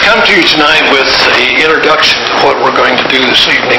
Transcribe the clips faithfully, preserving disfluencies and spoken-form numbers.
come to you tonight with the introduction to what we're going to do this evening.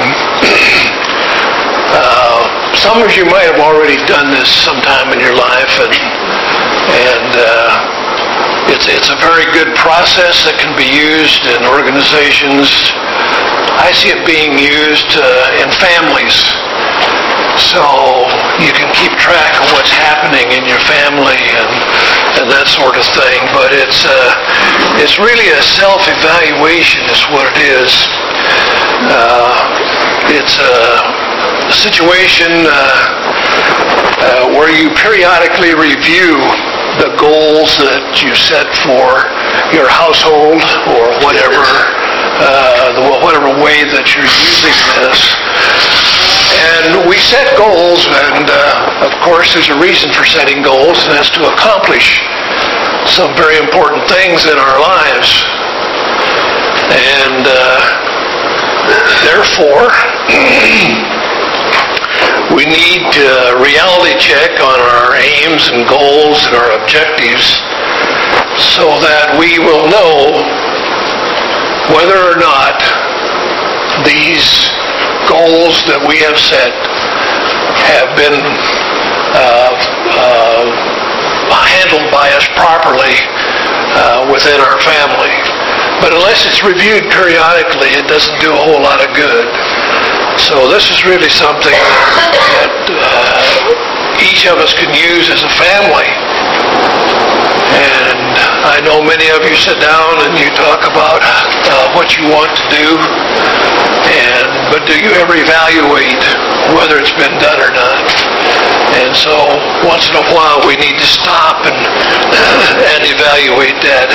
uh, some of you might have already done this sometime in your life, and and uh, it's it's a very good process that can be used in organizations. I see it being used uh, in families, so you can keep track of what's happening in your family and and that sort of thing. But it's uh, it's really a self-evaluation is what it is. Uh, it's a situation uh, uh, where you periodically review the goals that you set for your household or whatever, uh, the, whatever way that you're using this. And we set goals, and uh, of course there's a reason for setting goals, and that's to accomplish some very important things in our lives. And uh, therefore, we need to reality check on our aims and goals and our objectives so that we will know whether or not these goals that we have set have been uh, uh, handled by us properly uh, within our family. But unless it's reviewed periodically, it doesn't do a whole lot of good. So this is really something that uh, each of us can use as a family. And I know many of you sit down and you talk about uh, what you want to do, and but do you ever evaluate whether it's been done or not? And so once in a while we need to stop and and evaluate that.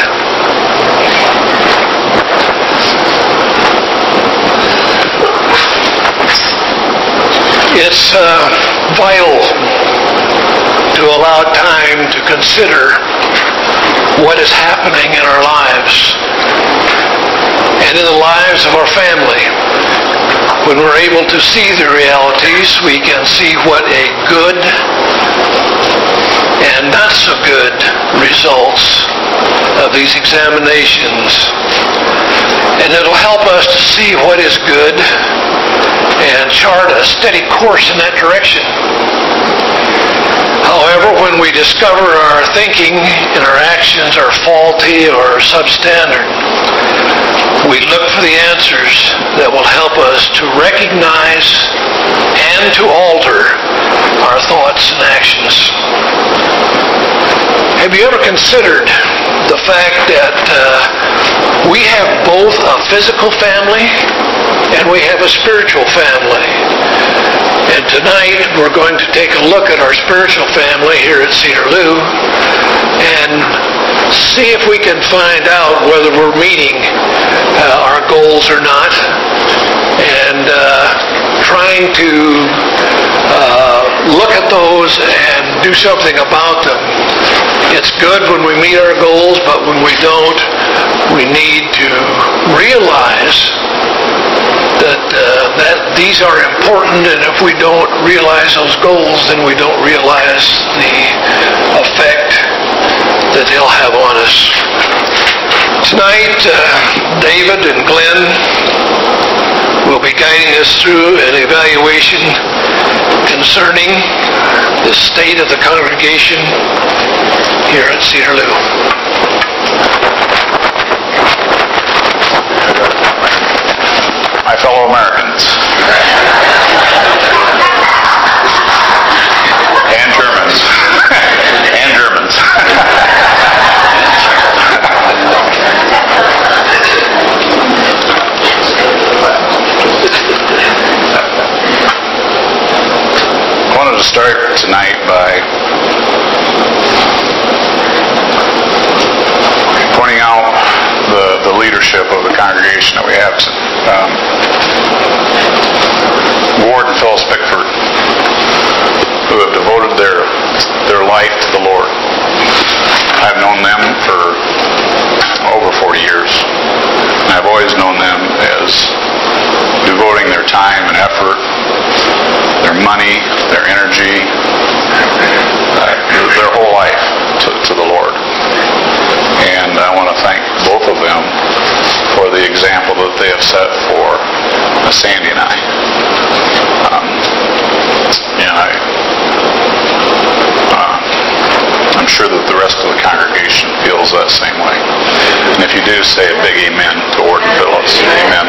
It's uh, vital to allow time to consider what is happening in our lives and in the lives of our family. When we're able to see the realities, we can see what a good and not so good results of these examinations. And it'll help us to see what is good and chart a steady course in that direction. However, when we discover our thinking and our actions are faulty or substandard, we look for the answers that will help us to recognize and to alter our thoughts and actions. Have you ever considered the fact that uh, we have both a physical family and we have a spiritual family? And tonight we're going to take a look at our spiritual family here at Cedarloo and see if we can find out whether we're meeting uh, our goals or not, and uh, trying to uh, look at those and do something about them. It's good when we meet our goals, but when we don't, we need to realize that uh, that these are important, and if we don't realize those goals, then we don't realize the effect that they'll have on us. Tonight, uh, David and Glenn will be guiding us through an evaluation concerning the state of the congregation here at Cedarloo. My fellow Americans and Germans and Germans. I wanted to start tonight by pointing out the, the leadership of the congregation that we have. Um, Ward and Phyllis Bickford, who have devoted their their life to the Lord. I've known them for over forty years, and I've always known them as devoting their time and effort, their money, their energy, uh, their whole life to, to the Lord. And I want to thank both of them Sandy and I. Um, and I, uh, I'm sure that the rest of the congregation feels that same way. And if you do, say a big amen to Warden Phillips. Amen.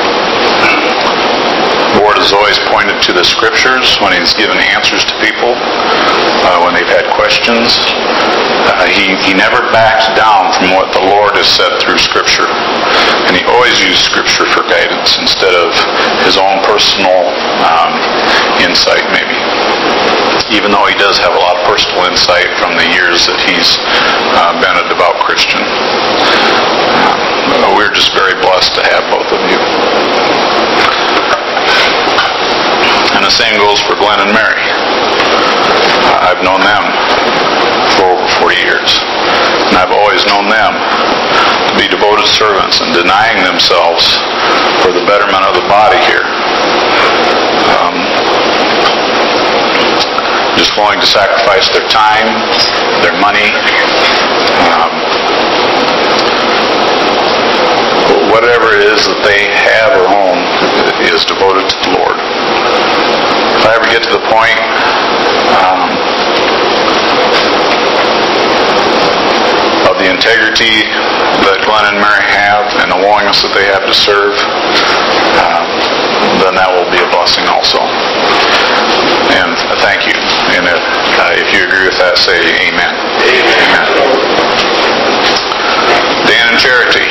Ward has always pointed to the scriptures when he's given answers to people, uh, when they've had questions. Uh, he, he never backs down from what the Lord has said through scripture. And he always used scripture for guidance instead of his own personal um, insight, maybe. Even though he does have a lot of personal insight from the years that he's uh, been a devout Christian. Uh, we're just very blessed to have both of you. And the same goes for Glenn and Mary. Uh, I've known them for over forty years. And I've always known them to be devoted servants and denying themselves for the betterment of the body here. Um, just willing to sacrifice their time, their money, um, whatever it is that they have or own is devoted to the Lord. If I ever get to the point um, of the integrity that Glenn and Mary have and the willingness that they have to serve, uh, then that will be a blessing also. And thank you. And if, uh, if you agree with that, say amen. Amen. Dan and Charity.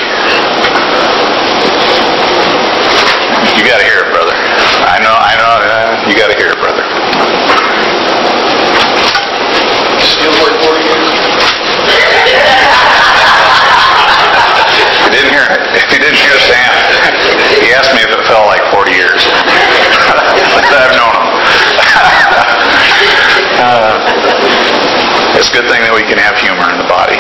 You got to hear it, brother. I know, I know, uh, you got to hear it, brother. Feels like forty years. If you didn't hear it, if you didn't hear Sam, he asked me if it felt like forty years. I've known him. uh, it's a good thing that we can have humor in the body.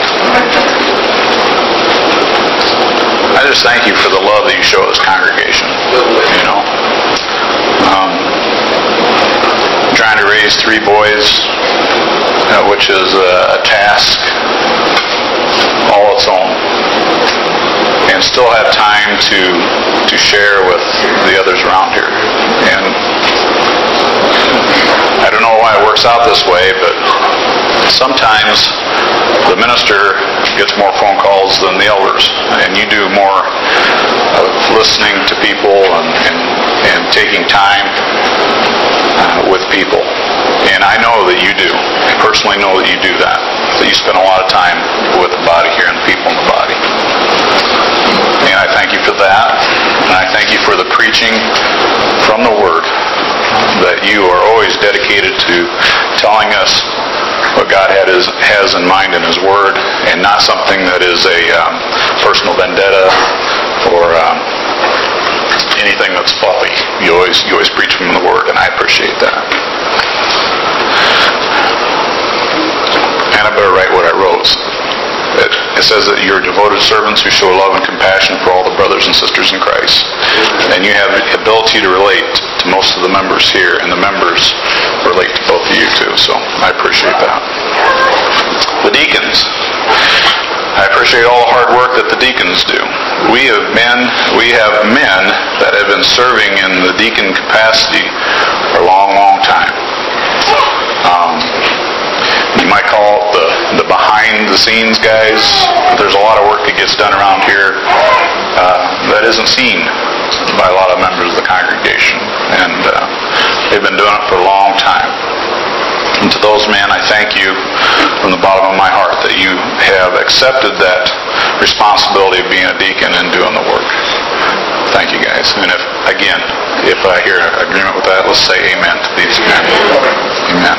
I just thank you for the love that you show this congregation. You know, um, trying to raise three boys, uh, which is a, a task all its own, and still have time to to share with the others around here. And I don't know why it works out this way, but sometimes the minister gets more phone calls than the elders, and you do more of listening to people and, and, and taking time uh, with people. And I know that you do. I personally know that you do that. That you spend a lot of time with the body here and the people in the body. And I thank you for that. And I thank you for the preaching from the Word, that you are always dedicated to telling us what God had is, has in mind in His Word, and not something that is a um, personal vendetta or um, anything that's fluffy. You always you always preach from the Word, and I appreciate that. And I better write what I wrote. It, it says that you're devoted servants who show love and compassion for all the brothers and sisters in Christ. And you have the ability to relate to most of the members here, and the members relate to both of you too. So I appreciate that. The deacons. I appreciate all the hard work that the deacons do. We have been, we have men that have been serving in the deacon capacity for a long, long time. Um, You might call it the, the behind-the-scenes guys. There's a lot of work that gets done around here uh, that isn't seen by a lot of members of the congregation. And uh, they've been doing it for a long time. And to those men, I thank you from the bottom of my heart that you have accepted that responsibility of being a deacon and doing the work. Thank you, guys. And if, again, if I hear agreement with that, let's say amen to these men. Amen.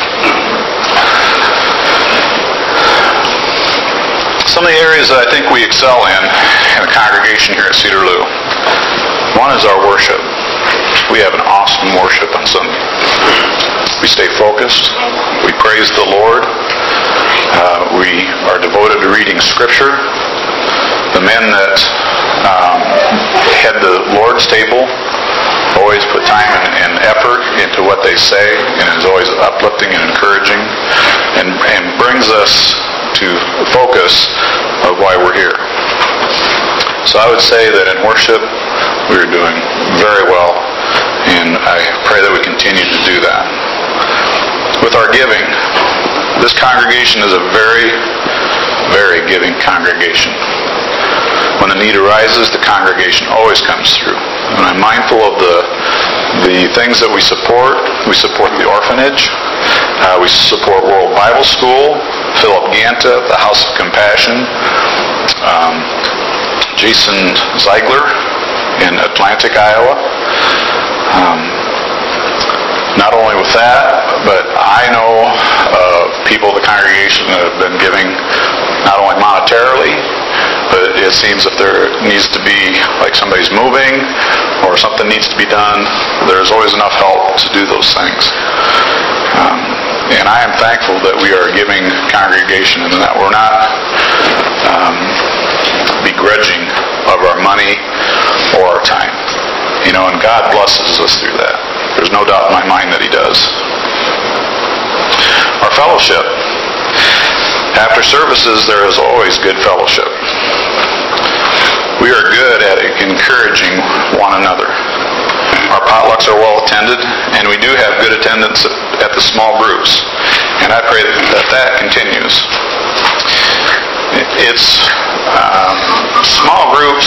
Some of the areas that I think we excel in in the congregation here at Cedarloo. One is our worship. We have an awesome worship on Sunday. We stay focused. We praise the Lord. Uh, we are devoted to reading Scripture. The men that um, head the Lord's table always put time and, and effort into what they say, and is always uplifting and encouraging, and, and brings us to focus of why we're here. So I would say that in worship, we're doing very well. And I pray that we continue to do that. With our giving, this congregation is a very, very giving congregation. When the need arises, the congregation always comes through. And I'm mindful of the the things that we support. We support the orphanage. Uh, we support World Bible School, Philip Ganta, the House of Compassion, um, Jason Ziegler in Atlantic, Iowa. Um, not only with that, but I know uh, people of the congregation that have been giving not only monetarily, but it seems if there needs to be, like somebody's moving or something needs to be done, there's always enough help to do those things. Um, and I am thankful that we are a giving congregation and that we're not um, begrudging of our money or our time. You know, and God blesses us through that. There's no doubt in my mind that He does. Our fellowship. After services, there is always good fellowship. We are good at encouraging one another. Our potlucks are well attended, and we do have good attendance at the small groups. And I pray that that continues. It's um, small groups.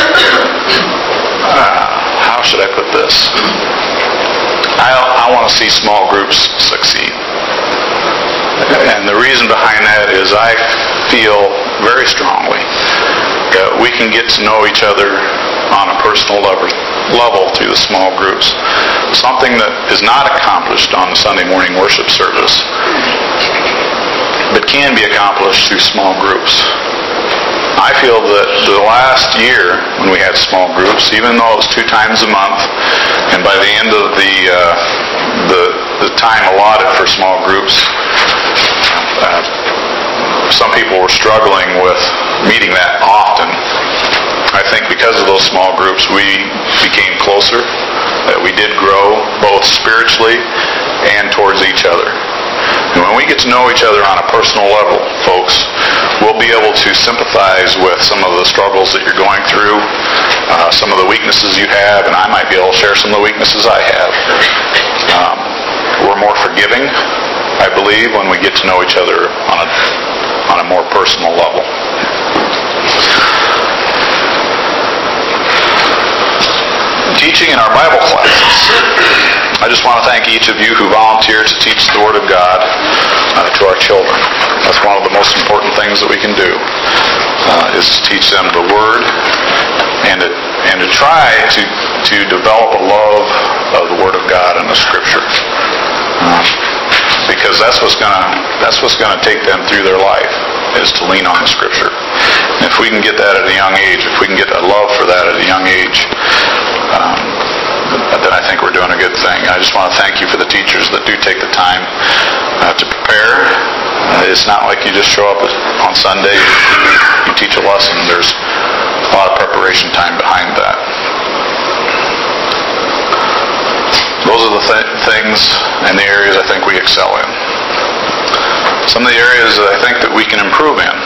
Uh, how should I put this? I, I want to see small groups succeed. And the reason behind that is I feel very strongly that we can get to know each other on a personal level, level through the small groups. Something that is not accomplished on the Sunday morning worship service, but can be accomplished through small groups. I feel that the last year when we had small groups, even though it was two times a month, and by the end of the uh, the, the time allotted for small groups, uh, some people were struggling with meeting that often. I think because of those small groups, we became closer, that we did grow both spiritually and towards each other. And when we get to know each other on a personal level, folks, we'll be able to sympathize with some of the struggles that you're going through, uh, some of the weaknesses you have, and I might be able to share some of the weaknesses I have. Um, we're more forgiving, I believe, when we get to know each other on a, on a more personal level. Teaching in our Bible classes. I just want to thank each of you who volunteer to teach the Word of God uh, to our children. That's one of the most important things that we can do, uh, is to teach them the Word and to, and to try to, to develop a love of the Word of God and the Scripture. Uh, because that's what's gonna that's what's gonna take them through their life, is to lean on the Scripture. And if we can get that at a young age, if we can get a love for that at a young age, um, then I think we're doing a good thing. I just want to thank you for the teachers that do take the time uh, to prepare. Uh, it's not like you just show up on Sunday, you teach a lesson. There's a lot of preparation time behind that. Those are the th- things and the areas I think we excel in. Some of the areas that I think that we can improve in.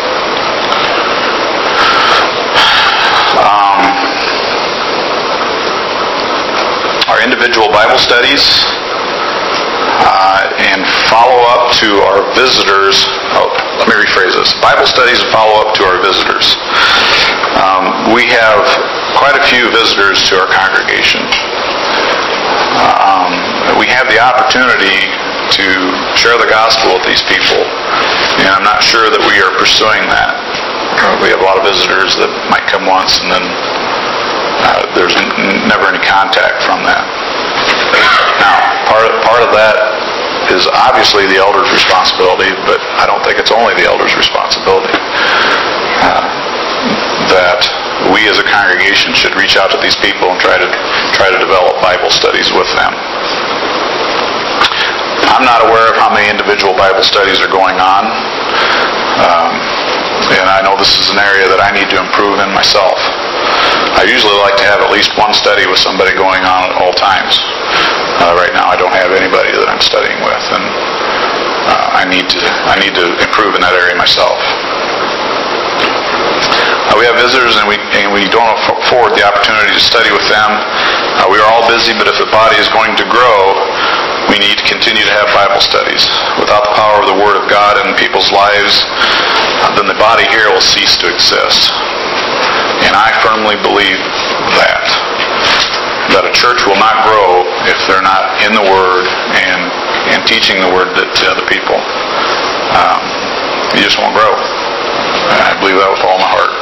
Um, our individual Bible studies uh, and follow-up to our visitors. Oh, let me rephrase this. Bible studies and follow-up to our visitors. Um, we have quite a few visitors to our congregation. Um, we have the opportunity to share the gospel with these people, and I'm not sure that we are pursuing that. Uh, we have a lot of visitors that might come once and then uh, there's n- never any contact from that. Now, part of, part of that is obviously the elder's responsibility, but I don't think it's only the elder's responsibility. Uh, that we as a congregation should reach out to these people and try to try to develop Bible studies with them. I'm not aware of how many individual Bible studies are going on, um, and I know this is an area that I need to improve in myself. I usually like to have at least one study with somebody going on at all times. Uh, right now I don't have anybody that I'm studying with, and uh, I need to I need to improve in that area myself. Uh, we have visitors, and we and we don't afford the opportunity to study with them. Uh, we are all busy, but if the body is going to grow, we need to continue to have Bible studies. Without the power of the Word of God in people's lives, uh, then the body here will cease to exist. And I firmly believe that. That a church will not grow if they're not in the Word and, and teaching the Word to other people. Um, you just won't grow. And I believe that with all my heart.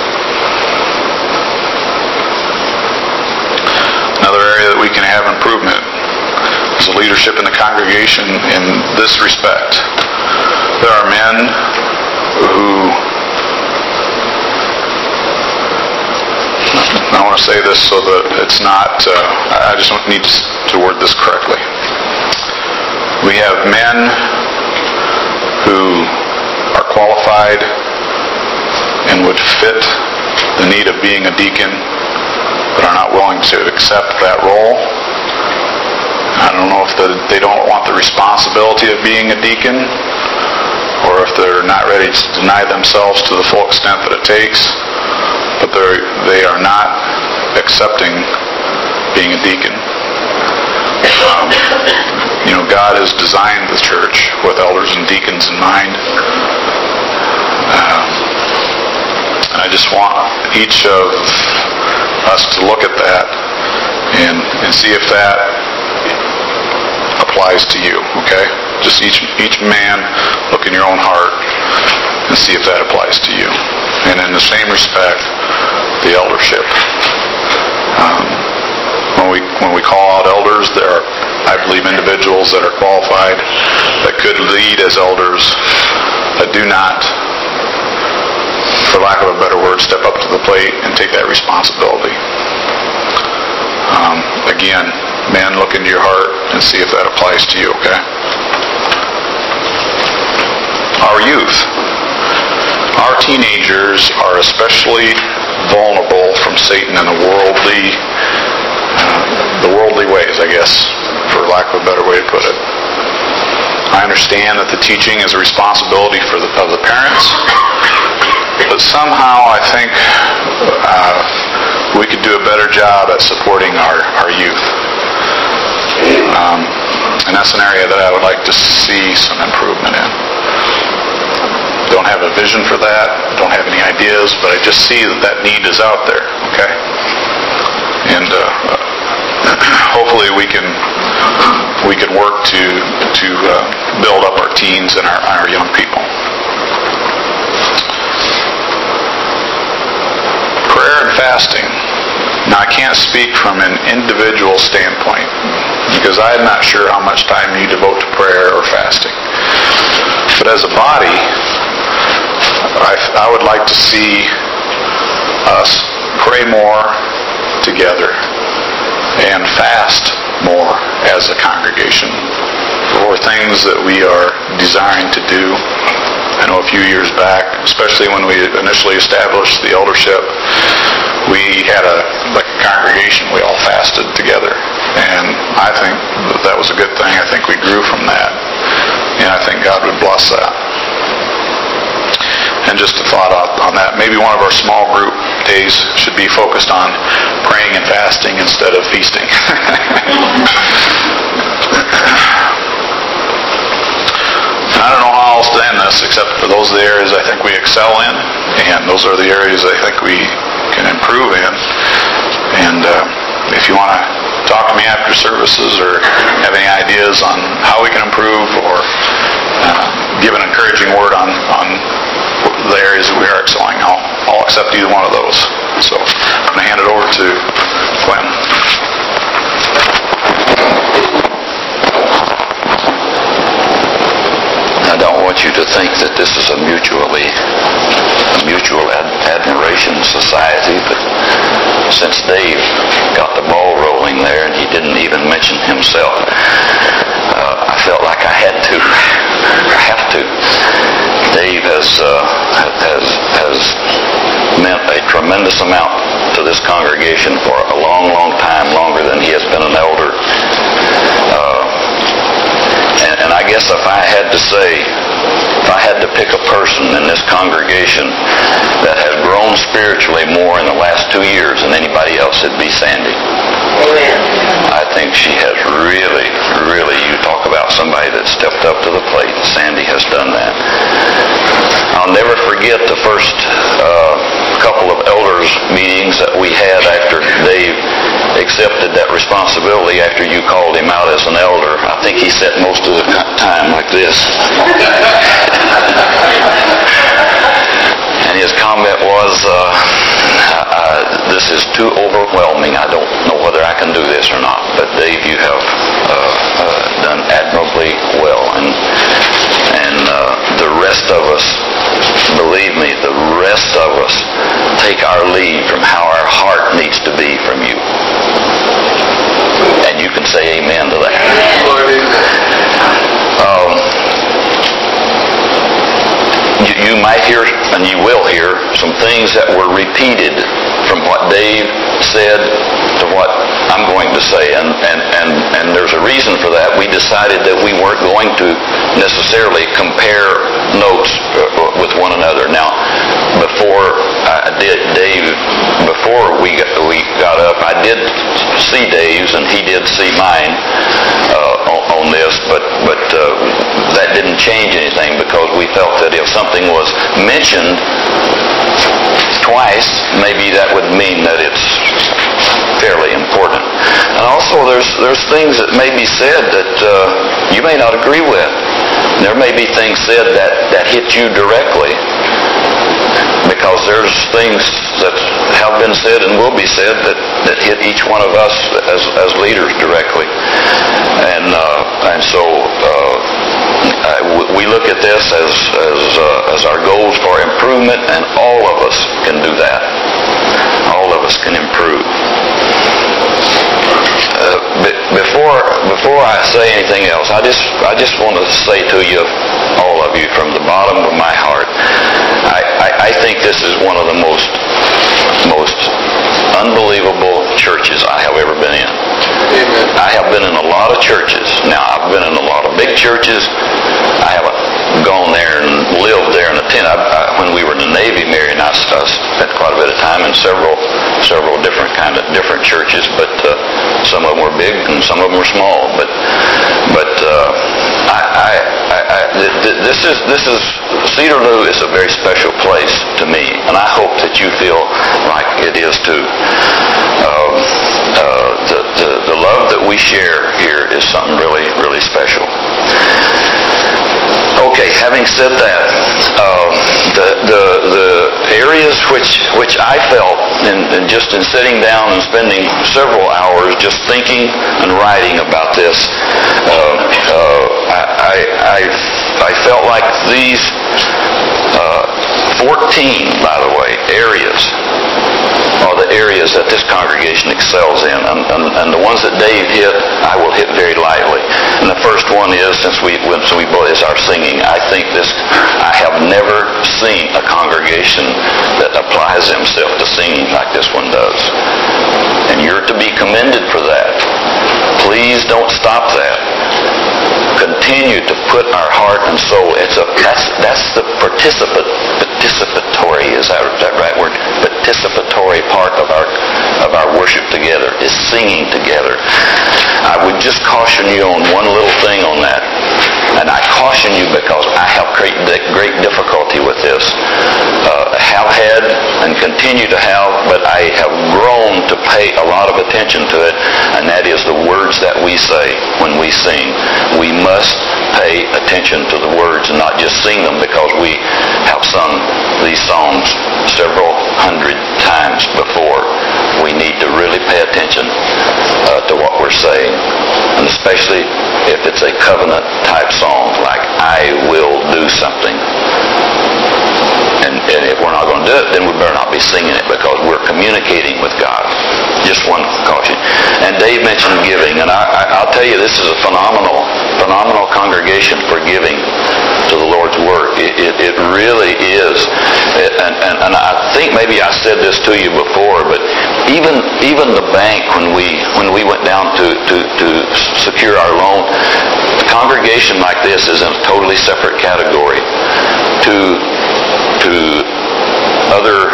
Another area that we can have improvement is the leadership in the congregation in this respect. There are men who, I want to say this so that it's not, uh, I just need to word this correctly. We have men who are qualified and would fit the need of being a deacon, but are not willing to accept that role. I don't know if the, they don't want the responsibility of being a deacon, or if they're not ready to deny themselves to the full extent that it takes, but they're, they are not accepting being a deacon. Um, you know, God has designed the church with elders and deacons in mind. Um, and I just want each of us to look at that and, and see if that applies to you, okay? Just each each man look in your own heart and see if that applies to you. And in the same respect, the eldership. Um, when we when we call out elders, there are, I believe, individuals that are qualified that could lead as elders that do not, for lack of a better word, step up to the plate and take that responsibility. Um, again, man, look into your heart and see if that applies to you, okay? Our youth. Our teenagers are especially vulnerable from Satan and the worldly, uh, the worldly ways, I guess, for lack of a better way to put it. I understand that the teaching is a responsibility for the, of the parents, but somehow I think uh, we could do a better job at supporting our, our youth. Um, and that's an area that I would like to see some improvement in. Don't have a vision for that, don't have any ideas, but I just see that that need is out there, okay? And uh, hopefully we can we can work to to uh, build up our teens and our, our young people. Prayer and fasting. Now I can't speak from an individual standpoint because I'm not sure how much time you devote to prayer or fasting. But as a body, I, I would like to see us pray more together and fast more as a congregation for things that we are desiring to do. I know a few years back, especially when we initially established the eldership, we had a like a congregation, we all fasted together. And I think that, that was a good thing. I think we grew from that. And I think God would bless that. And just a thought on that, maybe one of our small group days should be focused on praying and fasting instead of feasting. And I don't know how else to end this except for those are the areas I think we excel in, and those are the areas I think we can improve in. And uh, if you want to talk to me after services or have any ideas on how we can improve or uh, give an encouraging word on, on the areas that we are excelling, I'll, I'll accept either one of those. So I'm going to hand it over to Glenn. I don't want you to think that this is a mutually a mutual ad- admiration society, but since Dave got the ball rolling there and he didn't even mention himself, uh, I felt like I had to. I have to. Dave has uh, has has meant a tremendous amount to this congregation for a long, long time, longer than he has been an elder. Uh, and, and I guess if I had to say if I had to pick a person in this congregation that has grown spiritually more in the last two years than anybody else, it'd be Sandy. Amen. I think she has really, really, you talk about somebody that stepped up to the plate. Sandy has done that. I'll never forget the first uh, couple of elders meetings that we had after Dave accepted that responsibility after you called him out as an elder. I think he sat most of the time like this. And his comment was, uh, uh, this is too overwhelming. I don't know whether I can do this or not. But Dave, you have uh, uh, done admirably well. And, and uh, the rest of us, believe me, the rest of us take our lead from how our heart needs to be from you. And you can say amen to that. Um, you, you might hear, and you will hear, some things that were repeated from what Dave said to what I'm going to say. And, and, and, and there's a reason for that. We decided that we weren't going to necessarily compare notes with one another. Now, before I did, Dave, before we got, we got up, I did see Dave's and he did see mine uh, on, on this, but but uh, that didn't change anything, because we felt that if something was mentioned twice, maybe that would mean that it's fairly important. And also, there's there's things that may be said that uh, you may not agree with. There may be things said that, that hit you directly, because there's things that have been said and will be said that, that hit each one of us as, as leaders directly. And uh, and so uh, we look at this as as, uh, as our goals for improvement, and all of us can do that. All of us can improve. Uh, before before I say anything else, I just I just want to say to you, all of you, from the bottom of my heart, I, I, I think this is one of the most most unbelievable churches I have ever been in. Amen. I have been in a lot of churches. Now, I've been in a lot of big churches. I haven't gone there and lived there and attended. I, I, when we were in the Navy, Mary and I, I spent quite a bit of time in several several different kind of different churches, but uh, some of them were big and some of them were small. But but uh, I, I, I, I this is this is Cedarloo is a very special place to me, and I hope that you feel like it is too. Um, uh, the, the the love that we share here is something really really special. Okay, having said that, uh, the the the areas which which I felt, in, in just in sitting down and spending several hours just thinking and writing about this, uh, uh, I, I I I felt like these uh, fourteen, by the way, areas are the areas that this congregation excels in, and, and, and the ones that Dave hit, I will hit very lightly. And the first one is, since we when we is our singing. I think this. I have never seen a congregation that applies themselves to singing like this one does, and you're to be commended for that. Please don't stop that. Continue to put our heart and soul. It's a that's that's the participant participatory is that that right word? Participatory part of our of our worship together is singing together. I would just caution you on one little thing on that, and I caution you because I have great great difficulty with this. Uh, have had and continue to have, but I have grown to pay a lot of attention to it, and that is the words that we say when we sing. We must pay attention to the words and not just sing them because we have sung these songs several hundred times before. We need to really pay attention uh, to what we're saying, and especially if it's a covenant type song like I will do something. And, and if we're not going to do it, then we better not be singing it because we're communicating with God. Just one caution. And Dave mentioned giving, and I, I, I'll tell you, this is a phenomenal, phenomenal congregation for giving to the Lord's work. It, it, it really is. It, and, and, and I think maybe I said this to you before, but even even the bank, when we when we went down to, to, to secure our loan, a congregation like this is in a totally separate category to to other.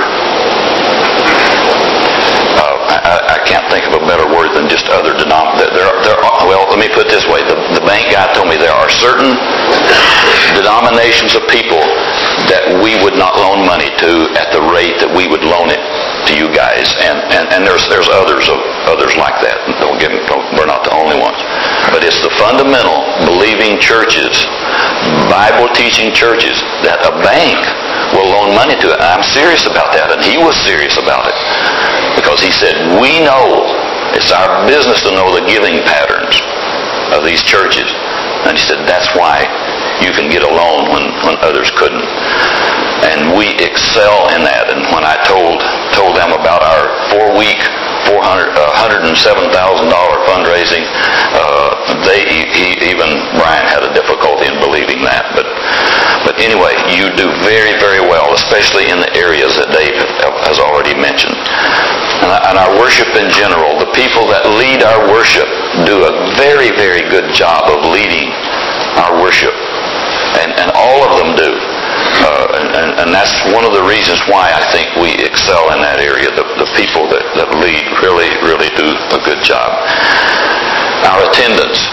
Uh, I, I can't think of a better word than just other denom. There, there are, well, let me put it this way: the, the bank guy told me there are certain denominations of people that we would not loan money to at the rate that we would loan it to you guys, and, and, and there's there's others of others like that. Don't get me, don't, we're not the only ones, but it's the fundamental believing churches, Bible teaching churches, that a bank will loan money to it. And I'm serious about that, and he was serious about it because he said we know it's our business to know the giving patterns of these churches, and he said that's why you can get a loan when, when others couldn't. And we excel in that. And when I told told them about our four-week, four hundred, uh, one hundred seven thousand dollars fundraising, uh, they he, even Brian had a difficulty in believing that. But but anyway, you do very, very well, especially in the areas that Dave has already mentioned. And, and our worship in general, the people that lead our worship do a very, very good job of leading our worship. And, and all of them do. Uh, and, and, and that's one of the reasons why I think we excel in that area. The, the people that, that lead really, really do a good job. Our attendance.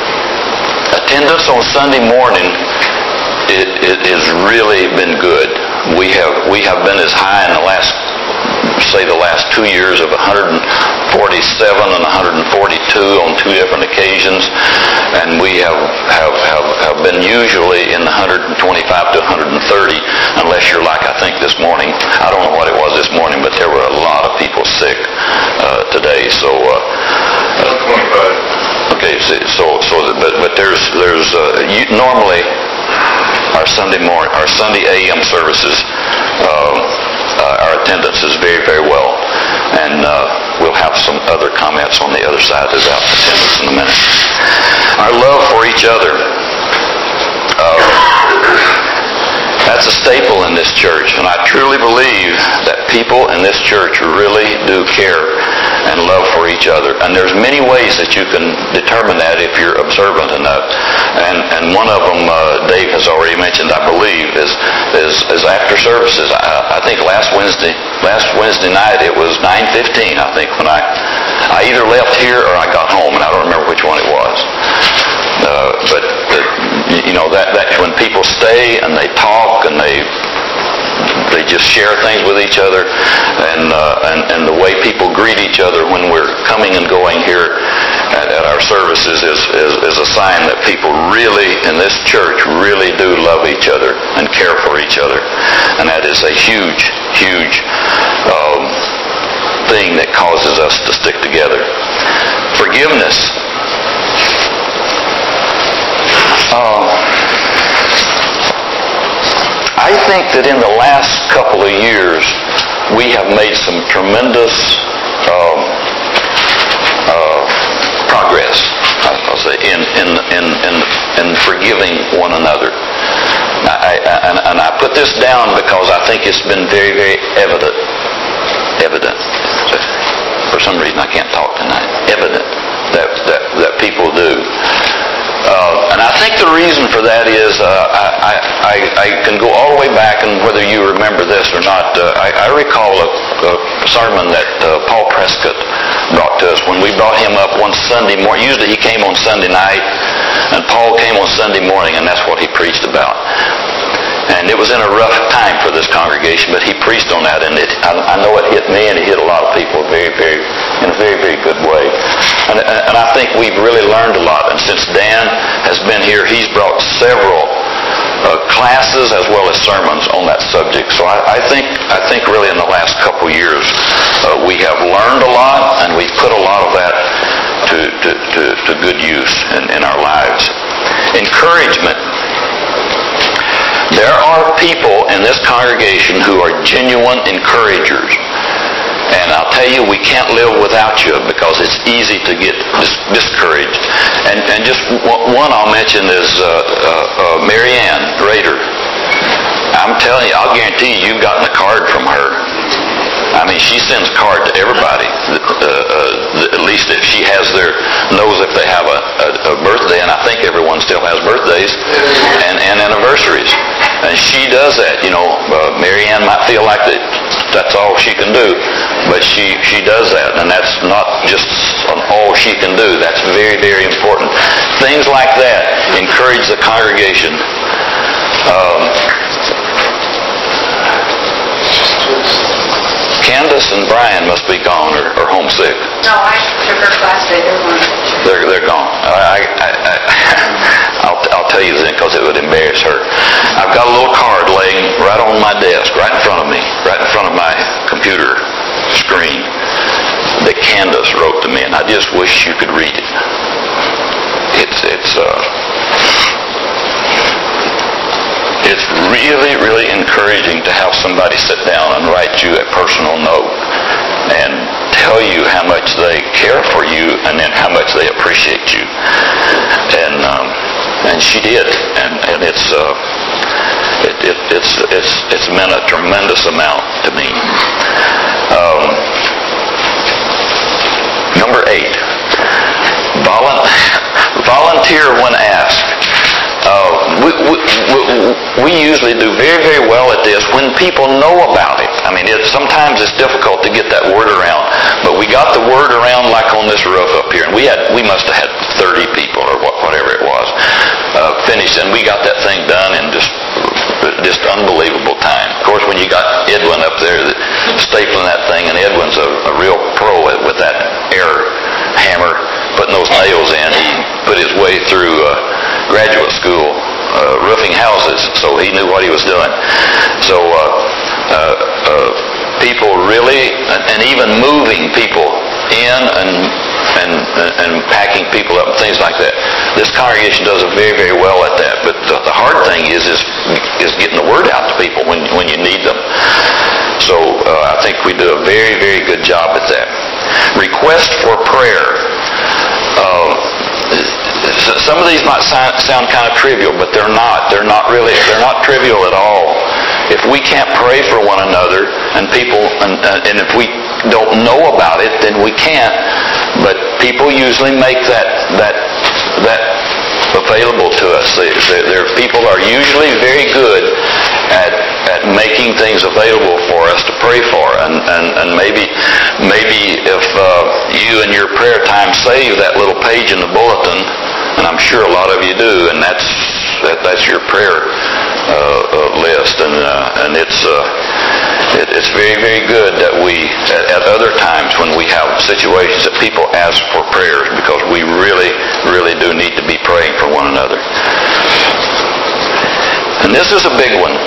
Attendance on Sunday morning it, it has really been good. We have we have been as high in the last, say the last two years of one hundred forty-seven and one hundred forty-two on two different occasions, and we have have, have, have been usually in the one hundred twenty-five to one hundred thirty, unless you're like I think this morning. I don't know what it was this morning, but there were a lot of people sick uh, today. So uh, twenty-five. Okay, so so but but there's there's uh, you, normally our Sunday morning our Sunday A M services. Uh, Uh, our attendance is very, very well, and uh, we'll have some other comments on the other side about attendance in a minute. Our love for each other. Uh, that's a staple in this church, and I truly believe that people in this church really do care and love for each other. And there's many ways that you can determine that if you're observant enough. And and one of them, uh, Dave has already mentioned, I believe, is is, is after services. I, I think last Wednesday, last Wednesday night it was nine fifteen. I think when I I either left here or I got home, and I don't remember which one it was. Uh, but the, you know that that when people stay and they talk and they they just share things with each other, and uh, and and the way people greet each other when we're coming and going here at, at our services is, is is a sign that people really in this church really do love each other and care for each other, and that is a huge huge um, thing that causes us to stick together. Forgiveness. Uh, I think that in the last couple of years we have made some tremendous um, uh, progress. I'll say in in in in, in forgiving one another. I, I, and, and I put this down because I think it's been very, very evident. Evident. For some reason I can't talk tonight. Evident that that, that people do. Uh, and I think the reason for that is uh, I, I, I can go all the way back, and whether you remember this or not, uh, I, I recall a, a sermon that uh, Paul Prescott brought to us when we brought him up one Sunday morning. Usually he came on Sunday night, and Paul came on Sunday morning, and that's what he preached about. And it was in a rough time for this congregation, but he preached on that, and it, I, I know it hit me, and it hit a lot of people very, very, in a very, very good way. And, and I think we've really learned a lot. And since Dan has been here, he's brought several uh, classes as well as sermons on that subject. So I, I think, I think really in the last couple years, uh, we have learned a lot, and we've put a lot of that to to, to, to good use in, in our lives. Encouragement. There are people in this congregation who are genuine encouragers. And I'll tell you, we can't live without you because it's easy to get dis- discouraged. And, and just w- one I'll mention is uh, uh, uh, Mary Ann Rader. I'm telling you, I'll guarantee you, you've gotten a card from her. I mean, she sends a card to everybody. Uh, uh, at least if she has their knows if they have a, a, a birthday, and I think everyone still has birthdays and, and anniversaries. And she does that. You know, uh, Mary Ann might feel like that that's all she can do, but she she does that, and that's not just all she can do. That's very, very important. Things like that encourage the congregation. Um, Candace and Brian must be gone or, or homesick. No, I took her class day. They're gone. They're they're gone. I, I, I, I'll I'll tell you then because it would embarrass her. I've got a little card laying right on my desk, right in front of me, right in front of my computer screen that Candace wrote to me, and I just wish you could read it. It's it's uh. It's really, really encouraging to have somebody sit down and write you a personal note and tell you how much they care for you and then how much they appreciate you. And um, and she did, and and it's uh, it, it it's it's it's meant a tremendous amount to me. Um, number eight, volu- volunteer when asked. Uh, we, we, we usually do very, very well at this when people know about it. I mean, it, sometimes it's difficult to get that word around, but we got the word around like on this roof up here, and we had we must have had thirty people or what, whatever it was uh, finished, and we got that thing done in just just unbelievable time. Of course, when you got Edwin up there stapling that thing, and Edwin's a, a real pro with that air hammer, putting those nails in. He put his way through uh, graduate school uh, roofing houses, so he knew what he was doing. So uh, uh, uh, people really, and even moving people in and and and packing people up and things like that. This congregation does it very, very well at that. But the, the hard thing is is is getting the word out to people when when you need them. So uh, I think we do a very, very good job at that. Request for prayer. Uh, some of these might sound, sound kind of trivial, but they're not. They're not really. They're not trivial at all. If we can't pray for one another, and people, and, and if we don't know about it, then we can't. But people usually make that that that available to us. They, they, their people are usually very good at at making things available for us to pray for. And and, and maybe maybe if uh, you in your prayer time save that little page in the bulletin, and I'm sure a lot of you do, and that's that, that's your prayer uh, uh, list, and uh, and it's uh, it, it's very, very good that we at, at other times when we have situations that people ask for prayers, because we really, really do need to be praying for one another. And this is a big one.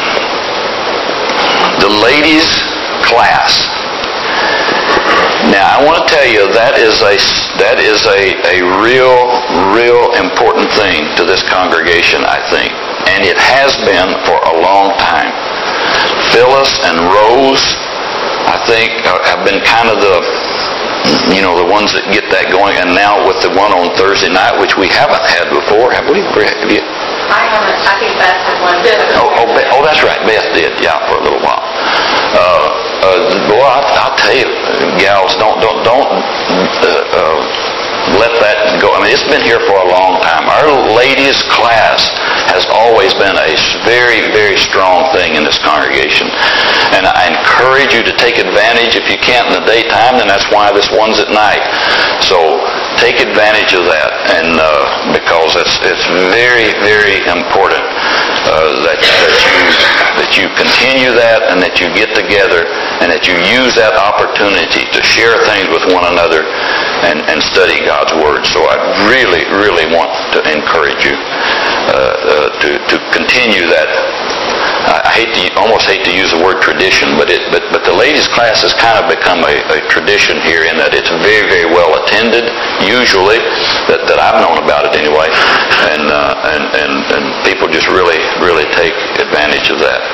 The ladies' class. Now, I want to tell you that is a that is a, a real, real important thing to this congregation, I think, and it has been for a long time. Phyllis and Rose, I think, have been kind of the you know the ones that get that going, and now with the one on Thursday night, which we haven't had before, have we? Have you? I haven't. I think Beth had one. Oh, oh, Beth, oh, that's right. Beth did, yeah, for a little while. Uh, uh, boy, I'll, I'll tell you, gals, don't don't don't uh, uh, let that go. I mean, it's been here for a long time. Our ladies' class has always been a very, very strong thing in this congregation, and I encourage you to take advantage. If you can't in the daytime, then that's why this one's at night. So take advantage of that, and uh, because it's it's very, very important uh, that that you that you continue that, and that you get together, and that you use that opportunity to share things with one another and, and study God's Word. So I really, really want to encourage you uh, uh, to to continue that. I hate to almost hate to use the word tradition, but it but but the ladies' class has kind of become a, a tradition here, in that it's very, very well attended, usually that, that I've known about it anyway, and uh, and and and people just really really take advantage of that.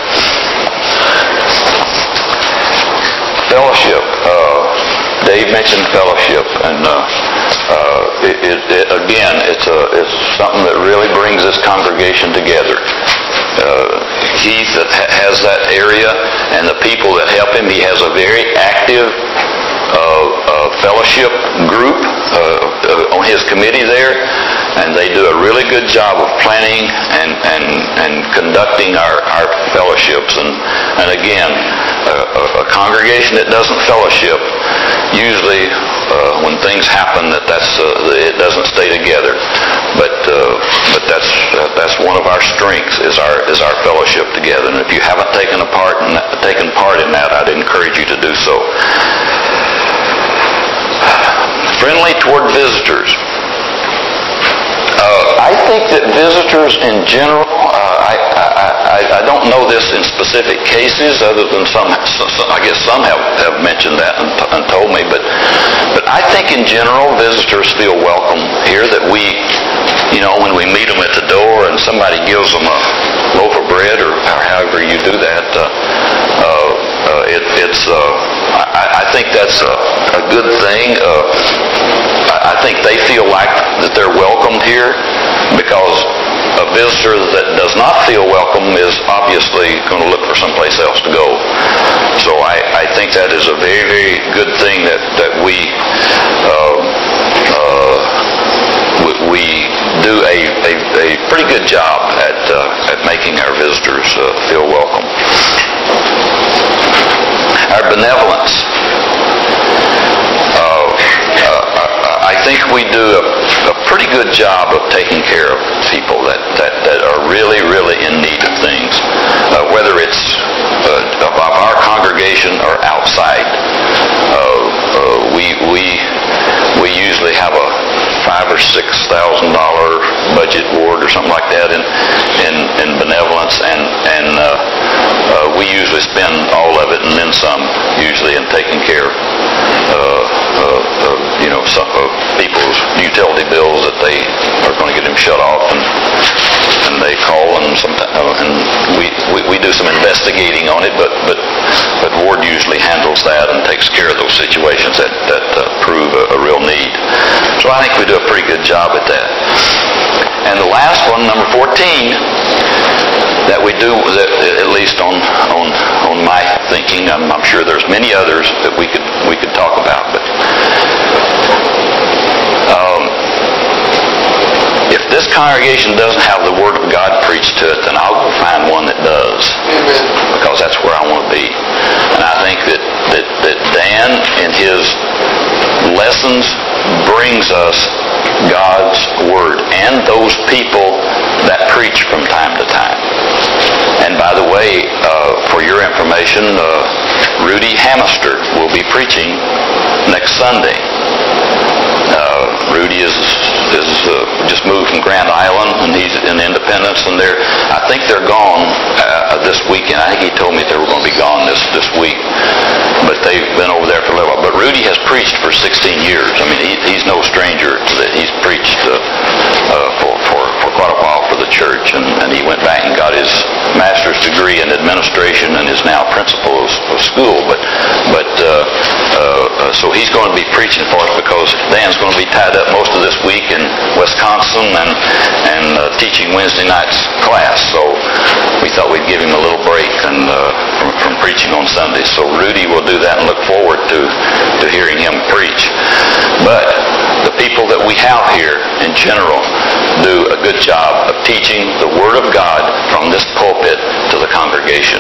Fellowship. Uh, Dave mentioned fellowship, and uh, uh, it, it, it, again, it's a it's something that really brings this congregation together. uh, Keith that ha- has that area, and the people that help him. He has a very active uh, uh, fellowship group uh, uh, on his committee there, and they do a really good job of planning and and, and conducting our, our fellowships. And, and again, a, a congregation that doesn't fellowship, usually uh, when things happen, that that's uh, it doesn't stay together. But uh, but that's uh, that's one of our strengths is our is our fellowship together. And if you haven't taken a part in that, taken part in that, I'd encourage you to do so. Friendly toward visitors. Uh, I think that visitors in general, uh, I, I, I, I don't know this in specific cases, other than some, some I guess some have, have mentioned that and, and told me, but but I think in general visitors feel welcome here, that we, you know, when we meet them at the door and somebody gives them a loaf of bread or however you do that, uh, uh, uh, it, it's, uh, I, I think that's a, a good thing. Uh, I think they feel like that they're welcomed here, because a visitor that does not feel welcome is obviously going to look for someplace else to go. So I, I think that is a very, very good thing that, that we uh, uh, we do a, a, a pretty good job at uh, at making our visitors uh, feel welcome. Our benevolence. I think we do a, a pretty good job of taking care of people that, that, that are really, really in need of things, uh, whether it's uh, of our congregation or outside. Uh, uh, we we we usually have a five or six thousand dollar budget board or something like that in in, in benevolence, and and uh, uh, we usually spend all of it and then some, usually in taking care of uh, uh, uh, you know some uh, people's utility bills that they are going to get them shut off, and and they call, and sometimes uh, and we, we we do some investigating on it, but but but Ward usually handles that and takes care of those situations that that uh, prove a, a real need. So I think we do a pretty good job at that. And the last one, number fourteen, that we do, that at least on on on my thinking, I'm, I'm sure there's many others that we could we could talk about, but um, if this congregation doesn't have the Word of God preached to it, then I'll go find one that does. Amen. Because that's where I want to be. And I think that that, that Dan in his lessons brings us God's Word and those people that preach from time to time. And by the way, uh, for your information, uh, Rudy Hamister will be preaching next Sunday. Uh, Rudy is is uh, just moved from Grand Island, and he's in Independence, and they're I think they're gone uh, this weekend. I think he told me they were going to be gone this this week, but they've been over there for a little while. But Rudy has preached for sixteen years. I mean, he, he's no stranger to that. He's preached uh, uh, for, for for quite a while for the church, and, and he went back and got his master's degree in administration and is now principal of, of school. But but uh, uh, so he's going to be preaching for us, because Dan's going to be tied up most of this week in Wisconsin and and uh, teaching Wednesday night's class. So we thought we'd give him a little break and uh, from, from preaching on Sunday. So Rudy will do that, and look forward to to hearing him preach. But the people that we have here in general do a good job of teaching the Word of God from this pulpit to the congregation.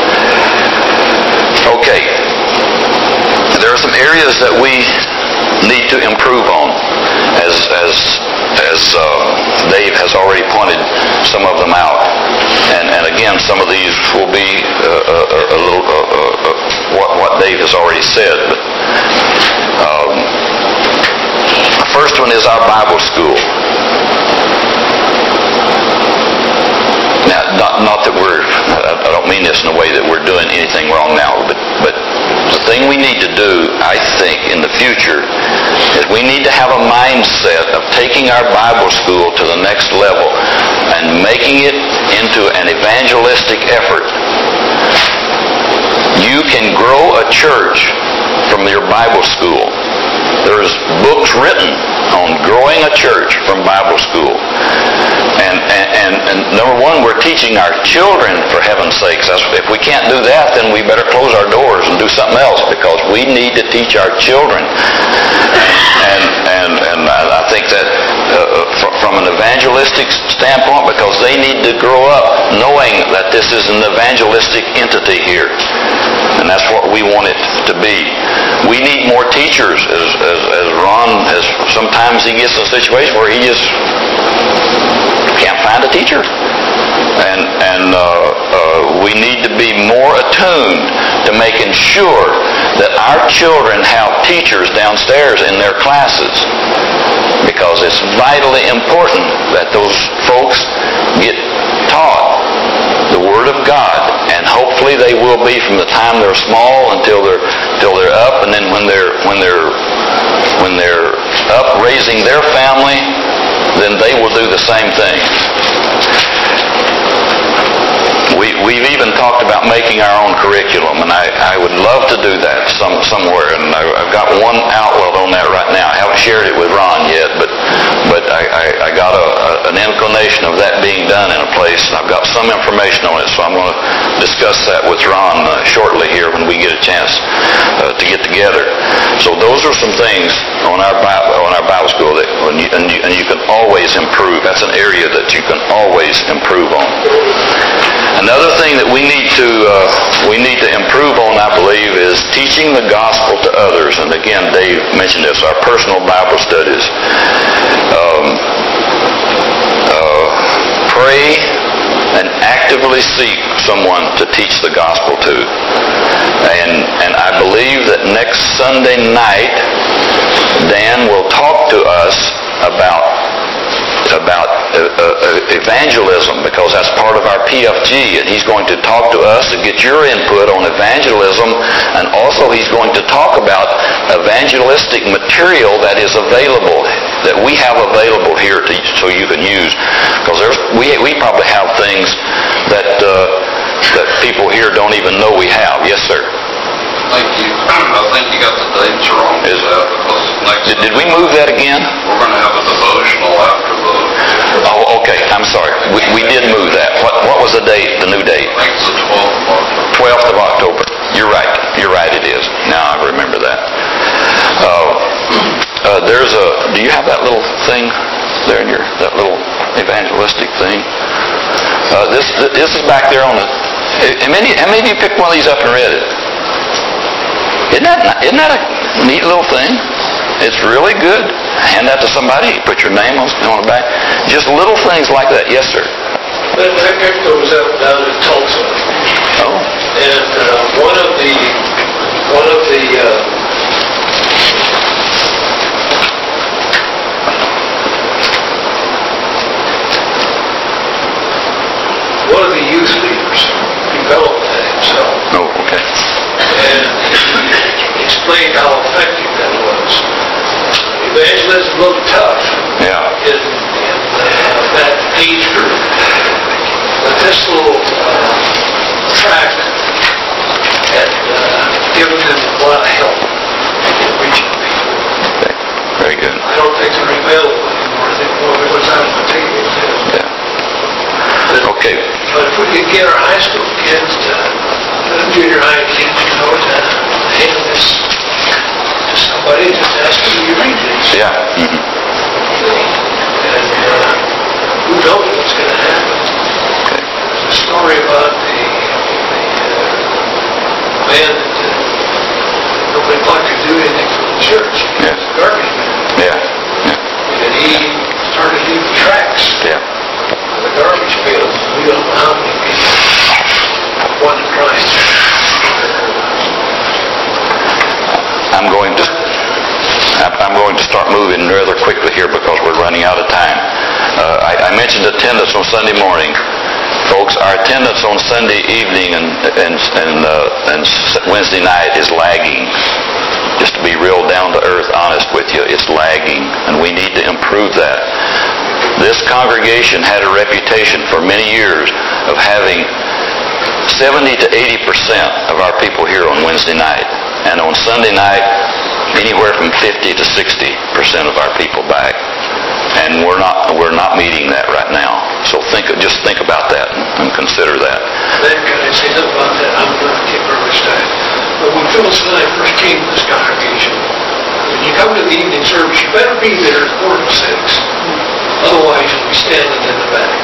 Okay, there are some areas that we need to improve on, as as as uh, Dave has already pointed some of them out, and and again, some of these will be uh, a, a little uh, uh, uh, what what Dave has already said. But um, the first one is our Bible school. Now, not, not that we're, I don't mean this in a way that we're doing anything wrong now, but, but the thing we need to do, I think, in the future, is we need to have a mindset of taking our Bible school to the next level and making it into an evangelistic effort. You can grow a church from your Bible school. There's books written on growing a church from Bible school. And, and, and, and number one, we're teaching our children, for heaven's sakes. If we can't do that, then we better close our doors and do something else, because we need to teach our children. And, and, and I think that uh, from an evangelistic standpoint, because they need to grow up knowing that this is an evangelistic entity here. And that's what we want it to be. We need more teachers, as, as, as Ron has. Sometimes he gets in a situation where he just can't find a teacher. And, and uh, uh, we need to be more attuned to making sure that our children have teachers downstairs in their classes, because it's vitally important that those folks get taught the Word of God, and hopefully they will be from the time they're small until they're till they're up, and then when they're when they're when they're up raising their family, then they will do the same thing. We, we've even talked about making our own curriculum, and I, I would love to do that some, somewhere. And I, I've got one outlet on that right now. I haven't shared it with Ron yet, but but I, I, I got a, a, an inclination of that being done in a place, and I've got some information on it, so I'm going to discuss that with Ron uh, shortly here when we get a chance uh, to get together. So those are some things on our Bible, on our Bible school that when you, and, you, and you can always improve. That's an area that you can always improve on. Another thing that we need to uh, we need to improve on, I believe, is teaching the gospel to others. And again, Dave mentioned this: our personal Bible studies. Um, uh, pray and actively seek someone to teach the gospel to. And and I believe that next Sunday night, Dan will talk to us about. about uh, uh, evangelism, because that's part of our P F G, and he's going to talk to us and get your input on evangelism, and also he's going to talk about evangelistic material that is available, that we have available here to, so you can use, because there's, we, we probably have things that uh, that people here don't even know we have. Yes, sir. Thank you. I think you got the dates wrong. Is, that because next did, did we move that again? We're going to have a devotional after the. Oh, okay. I'm sorry. We, we did move that. What what was the date? The new date? I think it's the twelfth of October. twelfth of October. You're right. You're right. It is. Now I remember that. Uh, uh, there's a. Do you have that little thing there in your that little evangelistic thing? Uh, this this is back there on the. How many how many of you picked one of these up and read it? Isn't that, isn't that a neat little thing? It's really good. Hand that to somebody, put your name on, on the back. Just little things like that. Yes, sir. That, that goes up down in Tulsa. Oh. And uh, one of the, one of the, uh, one of the youth leaders developed that himself. Oh, okay. And explained how effective that was. Evangelism is a little tough Yeah. in, in uh, that age group. But this little uh, tract had uh, given them a lot of help in reaching people. Okay. Very good. I don't think they're available anymore. I think more of it was out of the table. Yeah. But, Okay. but if we could get our high school kids to, uh, junior high kids, you know, to hand this to somebody, just ask them, you read this. Yeah. Mm-hmm. And uh, who knows what's going to happen. Okay. There's a story about the, the uh, man that uh, nobody wanted to do anything for the church. Yeah. Garbage man. Yeah. Yeah. And he started leaving tracks. Yeah. The garbage pails. We don't know how many people wanted Christ. I'm going to I'm going to start moving rather quickly here because we're running out of time. Uh, I, I mentioned attendance on Sunday morning. Folks, our attendance on Sunday evening and and and, uh, and Wednesday night is lagging. Just to be real down to earth, honest with you, it's lagging, and we need to improve that. This congregation had a reputation for many years of having seventy to eighty percent of our people here on Wednesday night, and on Sunday night, anywhere from fifty to sixty percent of our people back, and we're not we're not meeting that right now. So think just think about that and consider that. Then can I say something about that? I'm going to take over this time. But when Phyllis and I first came to this congregation, when you come to the evening service, you better be there at quarter to six. Otherwise, you'll be standing in the back.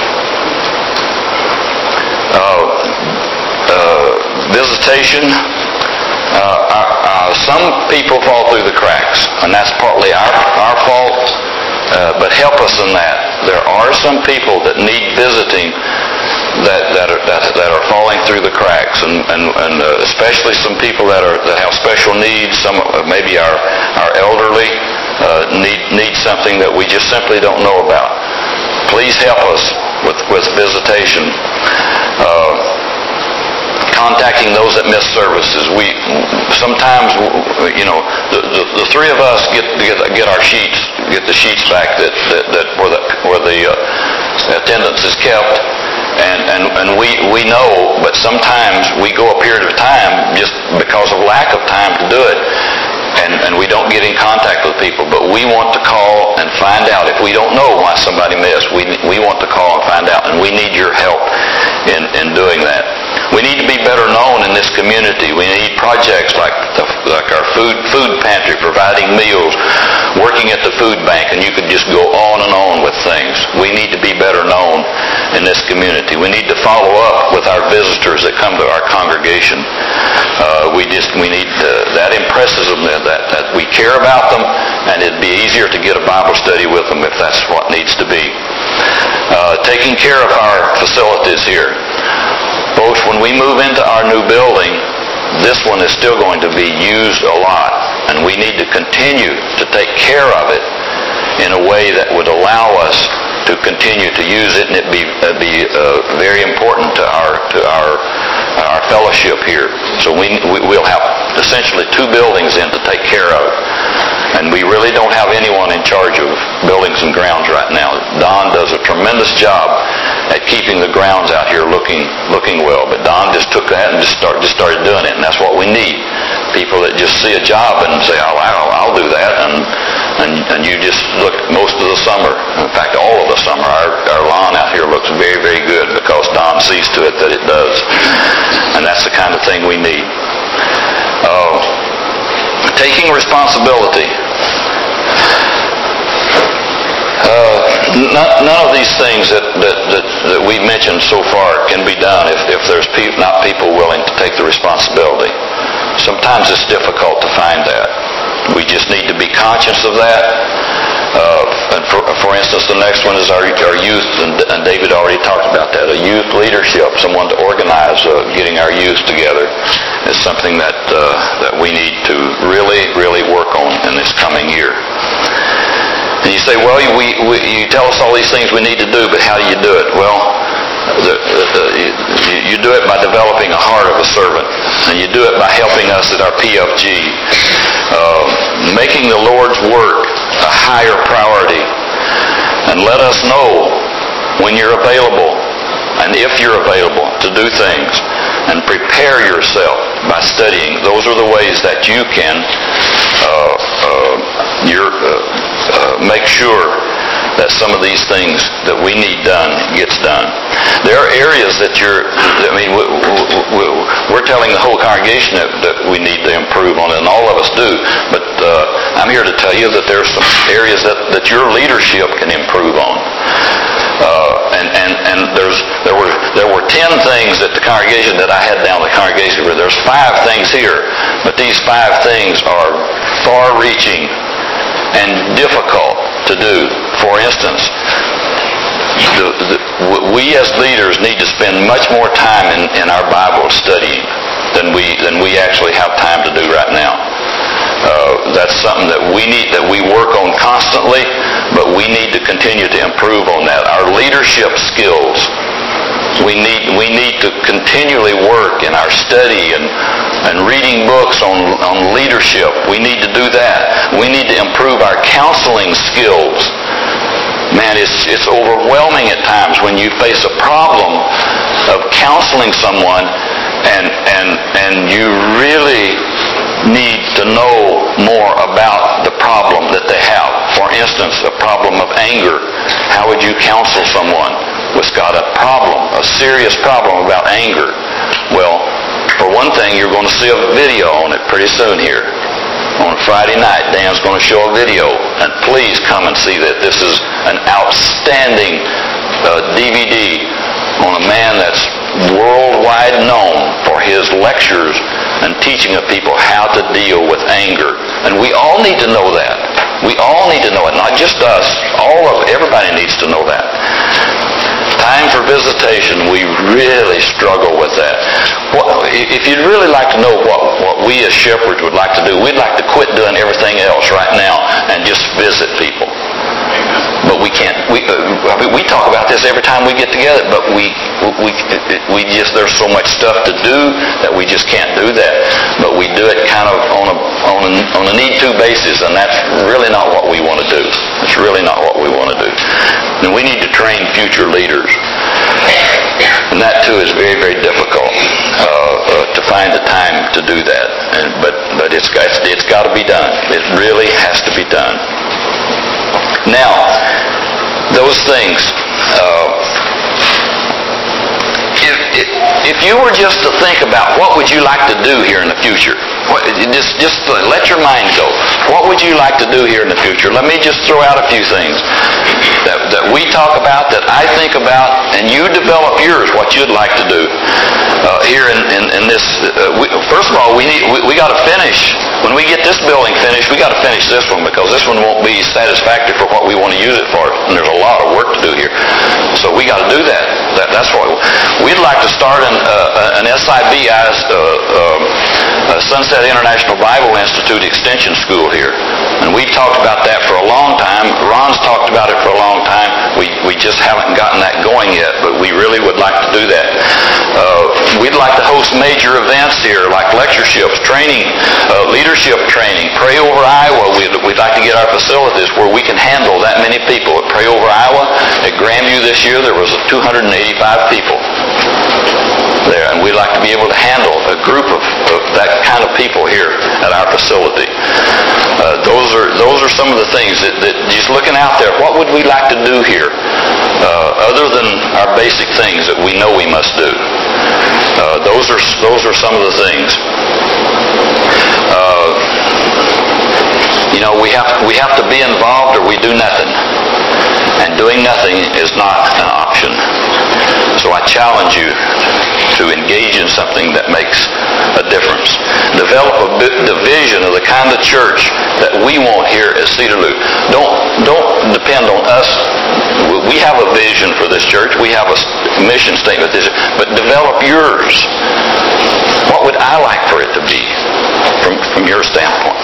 Uh, uh, visitation. Uh, uh, uh, some people fall through the cracks, and that's partly our, our fault, uh, but help us in that. There are some people that need visiting that that are, that, that are falling through the cracks, and, and, and uh, especially some people that are that have special needs. Some uh, maybe our our elderly uh, need need something that we just simply don't know about. Please help us with with visitation. Uh, Contacting those that miss services. We sometimes, you know, the, the, the three of us get, get get our sheets, get the sheets back that that, that where the where the uh, attendance is kept, and, and and we we know, but sometimes we go a period of time just because of lack of time to do it. And, and we don't get in contact with people, but we want to call and find out. If we don't know why somebody missed, we we want to call and find out, and we need your help in, in doing that. We need to be better known in this community. We need projects like the, like our food food pantry, providing meals, working at the food bank, and you could just go on and on with things. We need to be better known in this community. We need to follow up with our visitors that come to our congregation. Uh, we just we need to, that impresses them that, that that we care about them, and it'd be easier to get a Bible study with them if that's what needs to be. Uh, taking care of our facilities here. Both when we move into our new building, this one is still going to be used a lot, and we need to continue to take care of it in a way that would allow us to continue to use it, and it'd be, it'd be uh, very important to our to our our fellowship here. So we, we we'll have essentially two buildings in to take care of, and we really don't have anyone in charge of buildings and grounds right now. Don does a tremendous job at keeping the grounds out here looking looking well, but Don just took that and just start just started doing it, and that's what we need. People that just see a job and say, "Oh, I'll, I'll do that," and and and you just look most of the summer. In fact, all of the summer, our our lawn out here looks very very good because Don sees to it that it does, and that's the kind of thing we need. Uh, taking responsibility. Uh, none, none of these things that, that, that, that we've mentioned so far can be done if, if there's pe- not people willing to take the responsibility. Sometimes it's difficult to find that. We just need to be conscious of that. Uh, and for, for instance, the next one is our, our youth, and, and David already talked about that. A youth leadership, someone to organize uh, getting our youth together, is something that uh, that we need to really, really work on in this coming year. And you say, well, we, we, you tell us all these things we need to do, but how do you do it? Well, the, the, the, you, you do it by developing a heart of a servant, and you do it by helping us at our P F G, uh, making the Lord's work a higher priority, and let us know when you're available and if you're available to do things, and prepare yourself by studying. Those are the ways that you can uh, uh, you're, uh, uh, make sure that some of these things that we need done gets done. There are areas that you're, I mean, we, we, we're telling the whole congregation that, that we need to improve on it, and all of us do, but uh, I'm here to tell you that there are some areas that, that your leadership can improve on. Uh, and, and, and there's, there were there were ten things that the congregation that I had down the congregation where there's five things here, but these five things are far-reaching and difficult to do. For instance, the, the, we as leaders need to spend much more time in, in our Bible studying than we than we actually have time to do right now. Uh, that's something that we need, that we work on constantly, but we need to continue to improve on that. Our leadership skills, we need we need to continually work in our study and and reading books on on leadership. We need to do that. We need to improve our counseling skills. Man, it's it's overwhelming at times when you face a problem of counseling someone, and and and you really need to know more about the problem that they have. For instance, a problem of anger. How would you counsel someone who's got a problem, a serious problem about anger? Well, for one thing, you're going to see a video on it pretty soon here. On Friday night, Dan's going to show a video, and please come and see that. This is an outstanding uh, D V D on a man that's worldwide known for his lectures and teaching of people how to deal with anger. And we all need to know that. We all need to know it, not just us. All of everybody needs to know that. Time for visitation, we really struggle with that. What, if you'd really like to know what, what we as shepherds would like to do, we'd like to quit doing everything else right now and just visit people. But we can't. We uh, I mean, we talk about this every time we get together, but we we we just there's so much stuff to do that we just can't do that. But we do it kind of on a on a, on a need-to basis, and that's really not what we want to do. It's really not what we want to do. And we need to train future leaders, and that too is very very difficult uh, uh, to find the time to do that. And, but but it's got it's got to be done. It really has to be done. Now, those things, uh, if, if, if you were just to think about what would you like to do here in the future, what, just, just let your mind go. What would you like to do here in the future? Let me just throw out a few things that, that we talk about, that I think about, and you develop yours, what you'd like to do uh, here in, in, in this. Uh, we, first of all, we need we, we got to finish. When we get this building finished, we got to finish this one, because this one won't be satisfactory for what we want to use it for. And there's a lot of work to do here, so we got to do that. that that's what we'd like to start an, uh, an S I B I, uh, uh, Sunset International Bible Institute Extension School here, and we've talked about that for a long time. Ron's talked about it for a long time. We we just haven't gotten that going yet, but we really would like to do that. Uh, we'd like to host major events here, like lectureships, training, uh, leadership training. Pray Over Iowa, we'd, we'd like to get our facilities where we can handle that many people. At Pray Over Iowa, at Grandview this year, there was two hundred eighty-five people there, and we'd like to be able to handle a group of, of that kind of people here at our facility. Uh, those are those are some of the things that, that just looking out there, what would we like to do here uh, other than our basic things that we know we must do? Uh, those are those are some of the things. Uh, you know, we have we have to be involved, or we do nothing. And doing nothing is not an option. So I challenge you to engage in something that makes a difference. Develop a division of the kind of church that we want here at Cedarloop. Don't don't depend on us. We have a vision for this church. We have a mission statement, but develop yours. What would I like for it to be from, from your standpoint?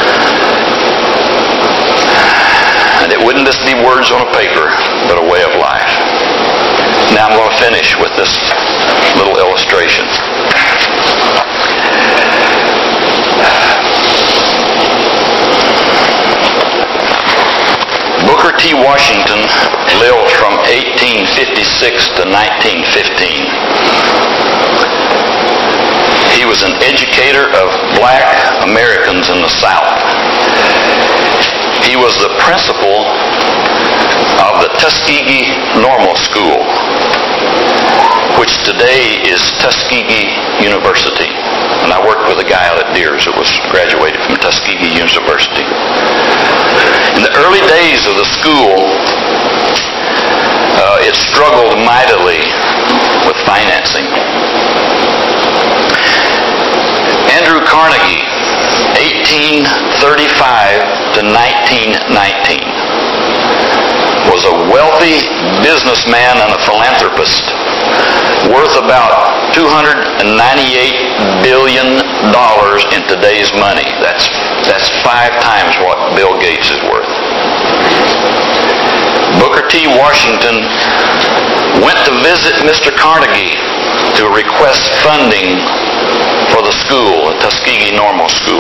And it wouldn't just be words on a paper, but a way of life. Now I'm going to finish with this little illustration. Booker T. Washington lived from eighteen fifty-six to nineteen fifteen. He was an educator of black Americans in the South. He was the principal of the Tuskegee Normal School, which today is Tuskegee University. And I worked with a guy out at Deers that was graduated from Tuskegee University. In the early days of the school, uh, it struggled mightily with financing. Andrew Carnegie, eighteen thirty-five to nineteen nineteen, was a wealthy businessman and a philanthropist, worth about two hundred ninety-eight billion dollars in today's money. That's that's five times what Bill Gates is worth. Booker T. Washington went to visit Mister Carnegie to request funding for the school, the Tuskegee Normal School.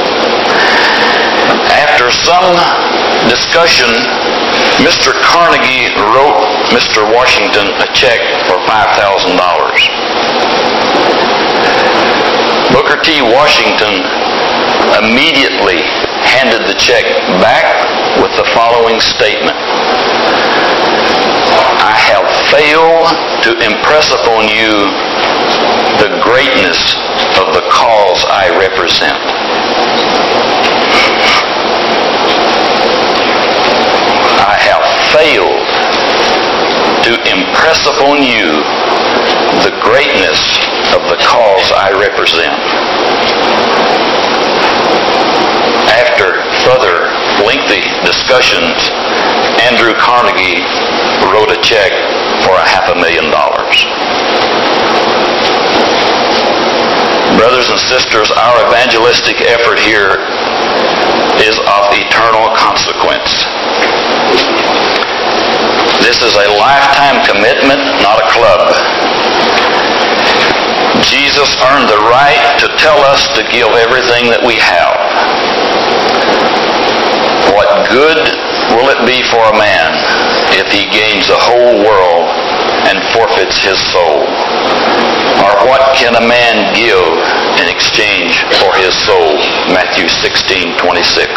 After some discussion, Mister Carnegie wrote Mister Washington a check for five thousand dollars. Booker T. Washington immediately handed the check back with the following statement: I have failed to impress upon you the greatness of the cause I represent. I have failed to impress upon you the greatness of the cause I represent. After further lengthy discussions, Andrew Carnegie wrote a check for a half a million dollars. Brothers and sisters, our evangelistic effort here is of eternal consequence. This is a lifetime commitment, not a club. Jesus earned the right to tell us to give everything that we have. What good will it be for a man if he gains the whole world and forfeits his soul? Or what can a man give in exchange for his soul? Matthew sixteen twenty-six.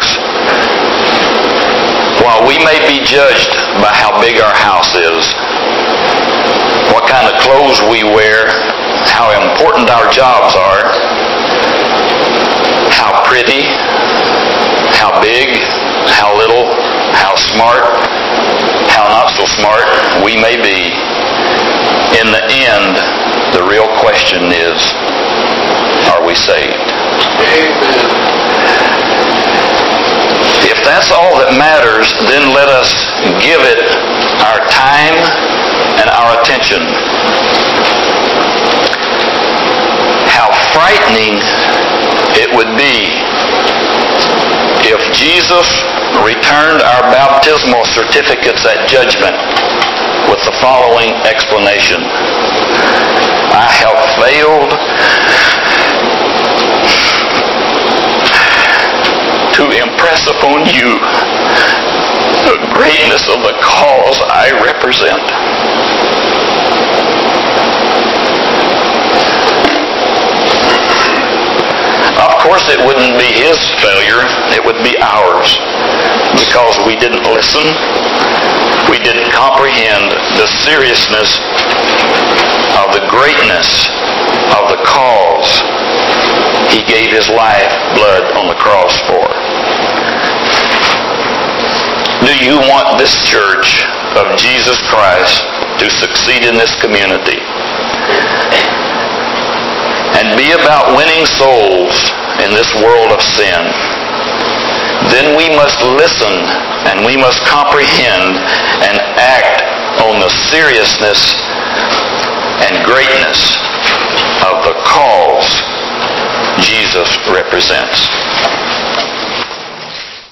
While we may be judged by how big our house is, what kind of clothes we wear, how important our jobs are, how pretty, how big, how little, how smart, how not so smart we may be, in the end, the real question is, are we saved? Amen. If that's all that matters, then let us give it our time and our attention. How frightening it would be if Jesus returned our baptismal certificates at judgment with the following explanation: I have failed to impress upon you the greatness of the cause I represent. Of course, it wouldn't be his failure, it would be ours, because we didn't listen, we didn't comprehend the seriousness of the greatness of the cause he gave his life blood on the cross for. Do you want this church of Jesus Christ to succeed in this community and be about winning souls in this world of sin? Then we must listen and we must comprehend and act on the seriousness and greatness of the cause Jesus represents.